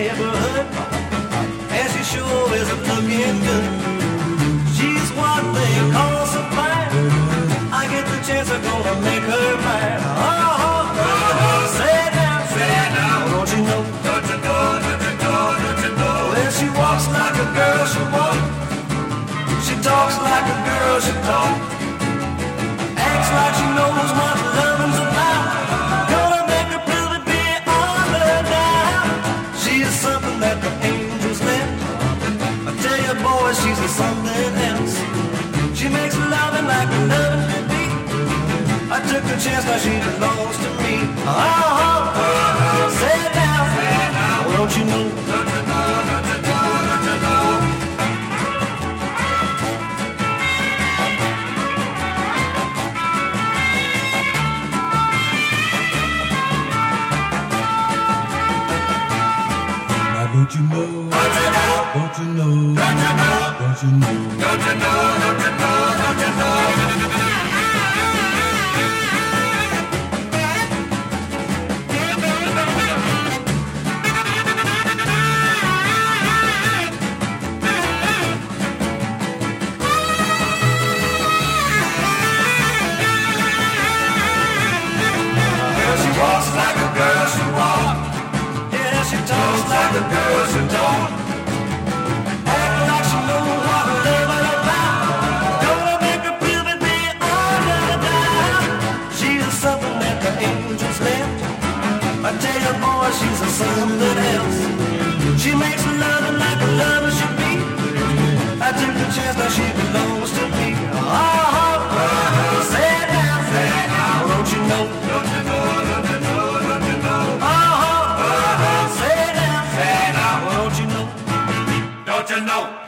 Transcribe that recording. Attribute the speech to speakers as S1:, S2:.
S1: neighborhood, and she sure isn't looking good. She's what they call so fine. I get the chance, I'm gonna make her mine. Say it now, don't you know? Don't you know? Don't you know? Don't you know? Well, she walks like a girl, she walks. She talks like a girl, she talks. Acts like she knows what loving's about. Gonna make her prove it beyond her doubt. She is something that the angels left. I tell you, boy, she's a something else. She makes loving like a loving can be. I took a chance, now she belongs to me. Say it now, don't you know? Don't you know? Don't you know? Don't you know?
S2: Don't you know? Don't you know? Don't you know? Don't you know? Don't you know? Don't you know? Don't you know? Don't you know?
S1: Well, she walks like a girl, she walks. Yeah, she talks like a girl, she talks. Act like she knows what love is about. Gonna make her prove it beyond her doubt. She's something that the angels left. I tell you, boy, she's a something else. She makes loving like a lover should be. I took the chance, now she belongs to me. Say it now, don't you know? Don't you know? Don't you know? Don't you know? Say it now, don't you know?
S2: Don't you know?